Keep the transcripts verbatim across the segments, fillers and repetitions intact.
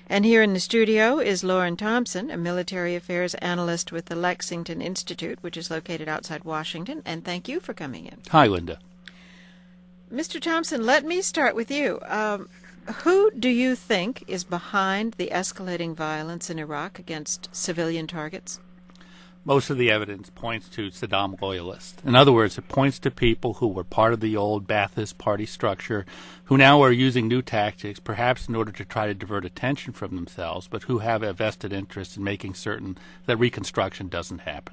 And here in the studio is Lauren Thompson, a military affairs analyst with the Lexington Institute, which is located outside Washington. And thank you for coming in. Hi, Linda. Mister Thompson, let me start with you. Um, who do you think is behind the escalating violence in Iraq against civilian targets? Most of the evidence points to Saddam loyalists. In other words, it points to people who were part of the old Ba'athist party structure, who now are using new tactics, perhaps in order to try to divert attention from themselves, but who have a vested interest in making certain that reconstruction doesn't happen.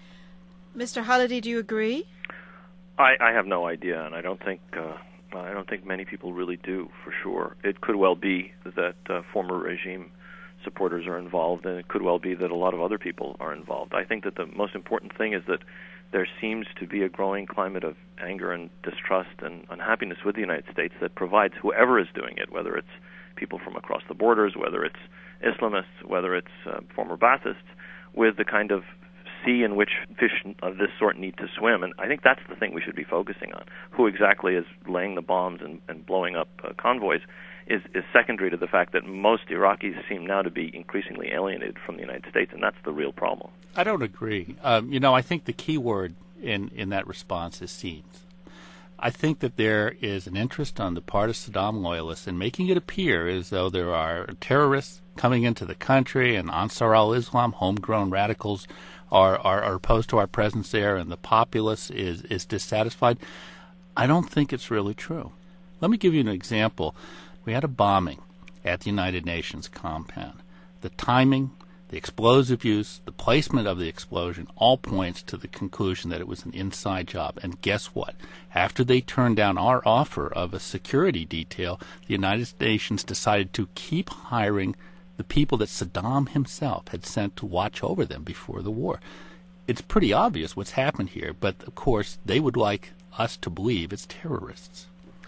Mister Holliday, do you agree? I, I have no idea, and I don't think uh, I don't think many people really do, for sure. It could well be that uh, former regime supporters are involved, and it could well be that a lot of other people are involved. I think that the most important thing is that there seems to be a growing climate of anger and distrust and unhappiness with the United States that provides whoever is doing it, whether it's people from across the borders, whether it's Islamists, whether it's uh, former Baathists, with the kind of sea in which fish of this sort need to swim. And I think that's the thing we should be focusing on. Who exactly is laying the bombs and, and blowing up uh, convoys Is, is secondary to the fact that most Iraqis seem now to be increasingly alienated from the United States, and that's the real problem. I don't agree. Um, you know, I think the key word in, in that response is seems. I think that there is an interest on the part of Saddam loyalists in making it appear as though there are terrorists coming into the country and Ansar al-Islam, homegrown radicals, are, are, are opposed to our presence there, and the populace is, is dissatisfied. I don't think it's really true. Let me give you an example. We had a bombing at the United Nations compound. The timing, the explosive use, the placement of the explosion all points to the conclusion that it was an inside job. And guess what? After they turned down our offer of a security detail, the United Nations decided to keep hiring the people that Saddam himself had sent to watch over them before the war. It's pretty obvious what's happened here, but of course they would like us to believe it's terrorists.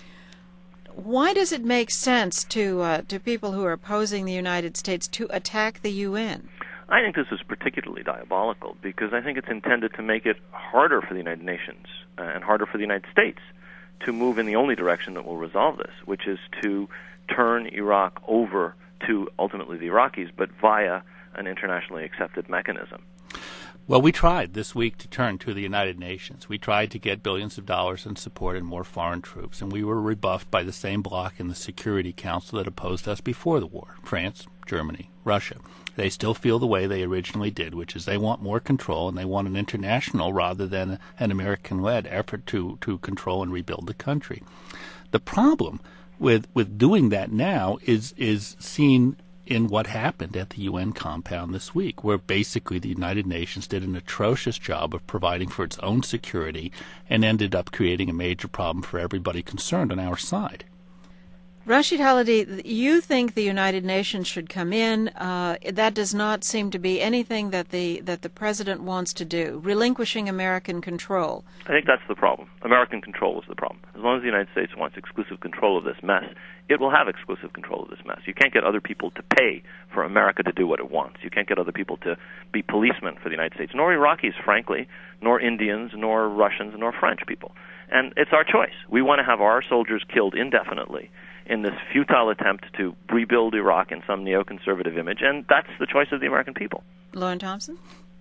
Why does it make sense to uh, to people who are opposing the United States to attack the U N? I think this is particularly diabolical because I think it's intended to make it harder for the United Nations uh, and harder for the United States to move in the only direction that will resolve this, which is to turn Iraq over to ultimately the Iraqis, but via an internationally accepted mechanism. Well, we tried this week to turn to the United Nations. We tried to get billions of dollars in support and more foreign troops, and we were rebuffed by the same bloc in the Security Council that opposed us before the war, France, Germany, Russia. They still feel the way they originally did, which is they want more control, and they want an international rather than an American-led effort to, to control and rebuild the country. The problem with with doing that now is is seen in what happened at the U N compound this week, where basically the United Nations did an atrocious job of providing for its own security and ended up creating a major problem for everybody concerned on our side. Rashid Holliday, you think the United Nations should come in. Uh, that does not seem to be anything that the that the president wants to do, relinquishing American control. I think that's the problem. American control is the problem. As long as the United States wants exclusive control of this mess, it will have exclusive control of this mess. You can't get other people to pay for America to do what it wants. You can't get other people to be policemen for the United States, nor Iraqis, frankly, nor Indians, nor Russians, nor French people. And it's our choice. We want to have our soldiers killed indefinitely in this futile attempt to rebuild Iraq in some neoconservative image, and that's the choice of the American people. Lauren Thompson?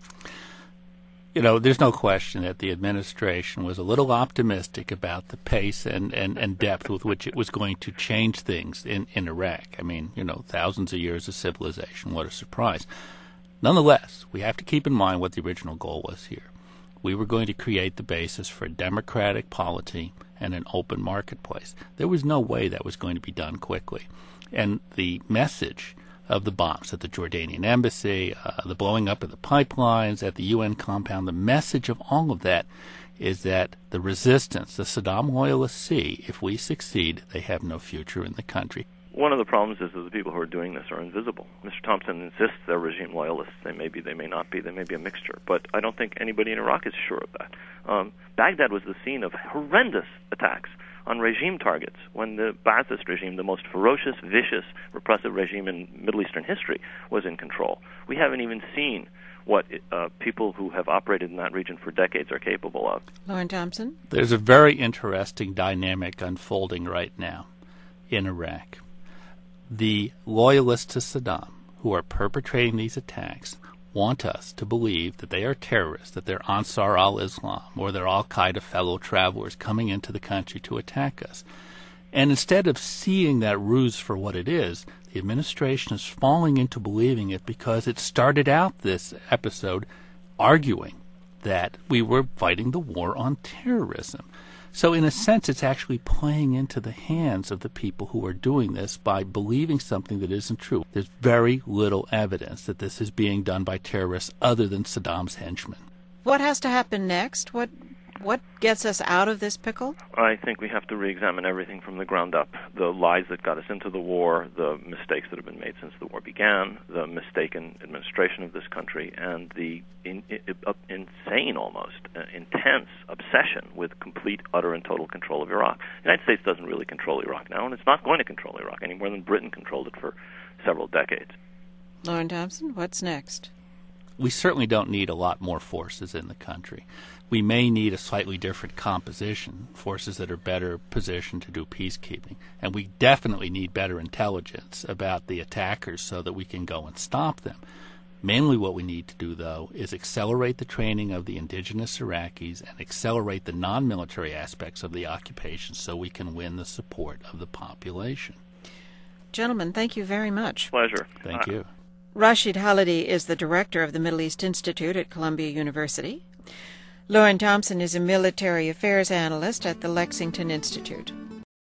You know, there's no question that the administration was a little optimistic about the pace and, and, and depth with which it was going to change things in, in Iraq. I mean, you know, thousands of years of civilization, what a surprise. Nonetheless, we have to keep in mind what the original goal was here. We were going to create the basis for a democratic polity and an open marketplace. There was no way that was going to be done quickly. And the message of the bombs at the Jordanian embassy, uh, the blowing up of the pipelines at the U N compound, the message of all of that is that the resistance the Saddam loyalists see, if we succeed, they have no future in the country. One of the problems is that the people who are doing this are invisible. Mister Thompson insists they're regime loyalists. They may be, they may not be, they may be a mixture. But I don't think anybody in Iraq is sure of that. Um, Baghdad was the scene of horrendous attacks on regime targets when the Ba'athist regime, the most ferocious, vicious, repressive regime in Middle Eastern history, was in control. We haven't even seen what uh, people who have operated in that region for decades are capable of. Lauren Thompson? There's a very interesting dynamic unfolding right now in Iraq. The loyalists to Saddam who are perpetrating these attacks want us to believe that they are terrorists, that they're Ansar al-Islam, or they're al-Qaeda fellow travelers coming into the country to attack us. And instead of seeing that ruse for what it is, the administration is falling into believing it because it started out this episode arguing that we were fighting the war on terrorism. So in a sense, it's actually playing into the hands of the people who are doing this by believing something that isn't true. There's very little evidence that this is being done by terrorists other than Saddam's henchmen. What has to happen next? What what gets us out of this pickle? I think we have to re-examine everything from the ground up. The lies that got us into the war, the mistakes that have been made since the war began, the mistaken administration of this country, and the in, in, insane, almost uh, intense obsession with complete, utter, and total control of Iraq. The United States doesn't really control Iraq now, and it's not going to control Iraq any more than Britain controlled it for several decades. Loren Thompson, what's next? We certainly don't need a lot more forces in the country. We may need a slightly different composition, forces that are better positioned to do peacekeeping. And we definitely need better intelligence about the attackers so that we can go and stop them. Mainly what we need to do, though, is accelerate the training of the indigenous Iraqis and accelerate the non-military aspects of the occupation so we can win the support of the population. Gentlemen, thank you very much. Pleasure. Thank uh, you. Rashid Halidi is the director of the Middle East Institute at Columbia University. Loren Thompson is a military affairs analyst at the Lexington Institute.